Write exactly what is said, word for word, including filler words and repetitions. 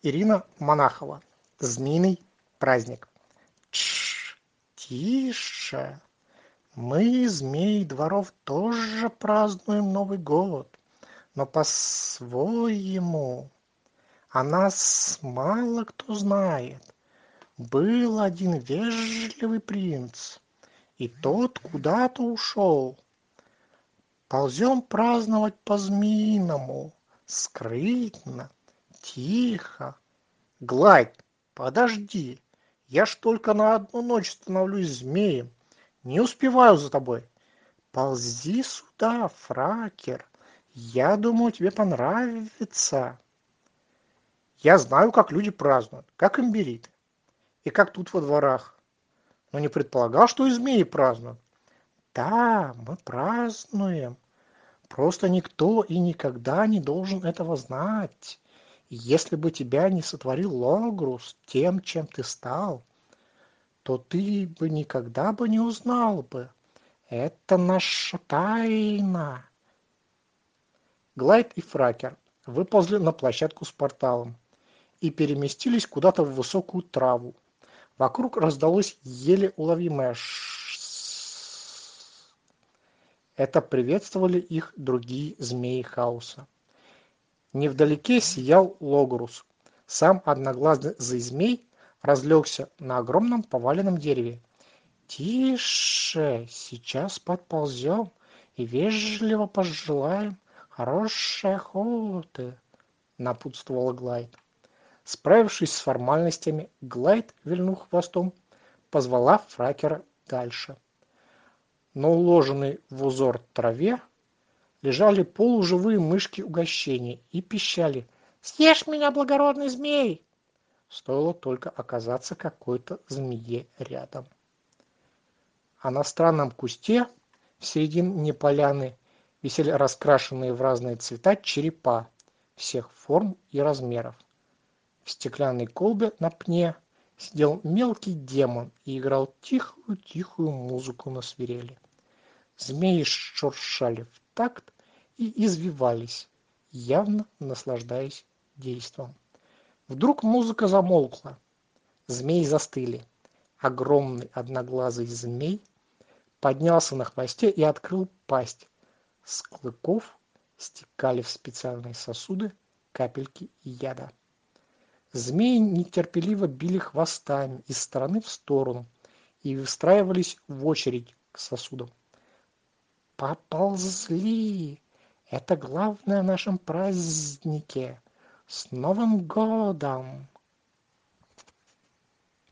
Ирина Монахова. Змеиный праздник. Тш, тише. Мы, змеи дворов, тоже празднуем Новый год, но по-своему. О нас мало кто знает. Был один вежливый принц, и тот куда-то ушел. Ползем праздновать по-змеиному, скрытно, тихо. Гладь, подожди, я ж только на одну ночь становлюсь змеем, не успеваю за тобой. Ползи сюда, фракер, я думаю, тебе понравится. Я знаю, как люди празднуют, как имбириты, и как тут во дворах, но не предполагал, что и змеи празднуют. Да, мы празднуем, просто никто и никогда не должен этого знать. Если бы тебя не сотворил Логрус тем, чем ты стал, то ты бы никогда бы не узнал бы. Это наша тайна. Глайд и Фракер выползли на площадку с порталом и переместились куда-то в высокую траву. Вокруг раздалось еле уловимое «ш». Это приветствовали их другие змеи хаоса. Невдалеке сиял Логрус. Сам одноглазый змей разлегся на огромном поваленном дереве. «Тише, сейчас подползем и вежливо пожелаем хорошей охоты», — напутствовала Глайд. Справившись с формальностями, Глайд, вильнув хвостом, позвала Фракера дальше. На уложенной в узор траве лежали полуживые мышки угощения и пищали: «Съешь меня, благородный змей!» Стоило только оказаться какой-то змее рядом. А на странном кусте в середине поляны висели раскрашенные в разные цвета черепа всех форм и размеров. В стеклянной колбе на пне сидел мелкий демон и играл тихую-тихую музыку на свирели. Змеи шуршали в такт и извивались, явно наслаждаясь действом. Вдруг музыка замолкла. Змеи застыли. Огромный одноглазый змей поднялся на хвосте и открыл пасть. С клыков стекали в специальные сосуды капельки яда. Змеи нетерпеливо били хвостами из стороны в сторону и выстраивались в очередь к сосудам. Поползли! Это главное в нашем празднике! С Новым годом!